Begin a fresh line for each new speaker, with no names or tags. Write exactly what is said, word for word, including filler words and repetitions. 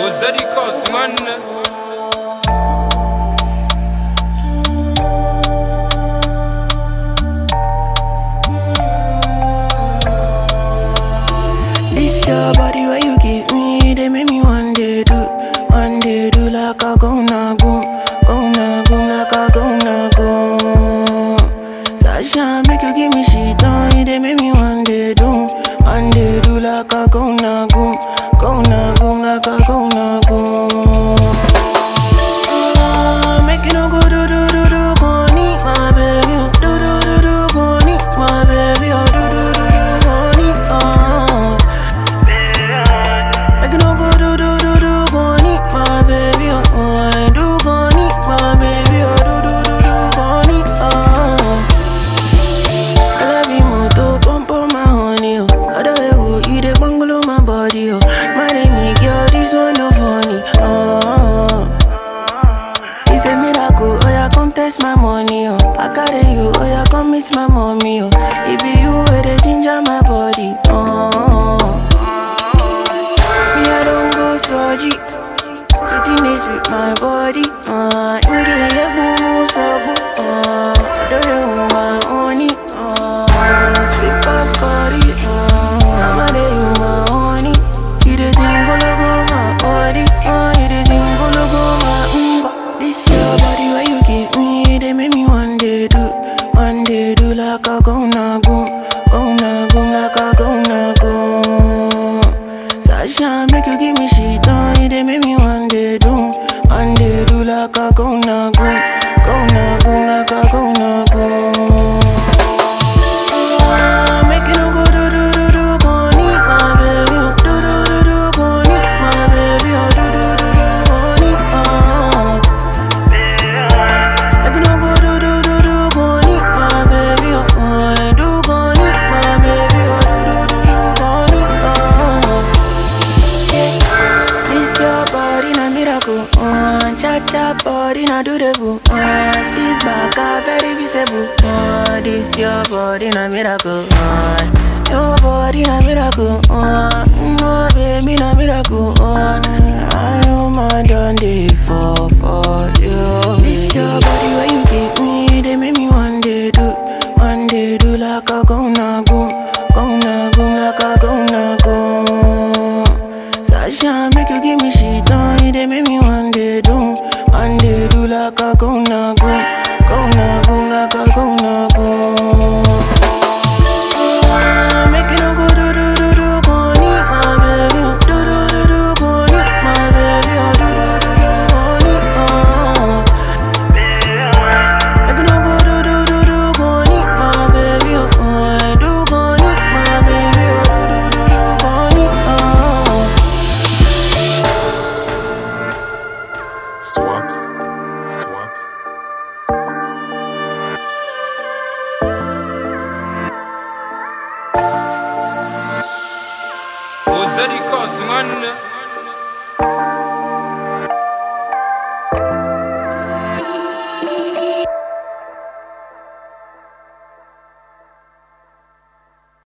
Zeddy Cost, man.
This your body where you give me, they make me one day do, one day do like a go na go, go na go like a go na go. Sasha make you give me shit on, they make me one day do, one day do like a go na go, go na go like a go na go. Ah, make you no go do do do do, go need my baby, oh. Do do do do, go need my baby, oh. Do do do do, go need, oh. Make you no go do do do do, go need my baby, oh. I do go need my baby, oh. Do do do do, go need, oh. I love you more to pump on my honey, oh. Other way, oh, you dey bungalow my body, oh. My name is girl, this one no funny, oh. It's a miracle, oh yeah, come test my money, oh. I carry you, oh yeah, come meet my mommy, oh. It be you where they ginger my body, oh. Me I don't go surgery, sitting this with my body, uh. Inge ye boo so boo, uh. I don't know my honey, uh. Sweet past body, uh. I'm a day you my honey. You the thing go go my body, uh. You the thing go go my umba. This your body where you give me, they make me one day do, one day do like a go na go, go na go like a go na go. Sasha make you give me shit on, they make me one day do, one day do like a go na go, go na go like a go na go. Ah, make you no go do do do do, go need my baby, oh. Do do do do, go need my baby, oh. Do do do do, go need, oh. Make you no go do do do do, go need my baby, oh. I do go need my baby, oh. Do do do do, go need, oh. Yeah, this your body na miracle, uh. Cha cha body na do the boo, uh. This back a very visible, uh. This your body na miracle, uh. Your body na miracle, uh. No baby na miracle, uh. I know my done day for for you. This your body where you give me, they make me one day do, one day do like a go na go, go na go like a go na go. Sasha make you give me shit on, they make me one day do, one day do like a go na go, go na go like a go na go. Ah, make you no go do do do do, go need my baby, oh. Do do do do, go need my baby, oh. Do do do do, go need, oh. Make you no go do do do do, go need my baby, oh. I do go need my baby, oh. Do do do do, go need, oh.
Swaps, swaps. Zeddy Cost, man.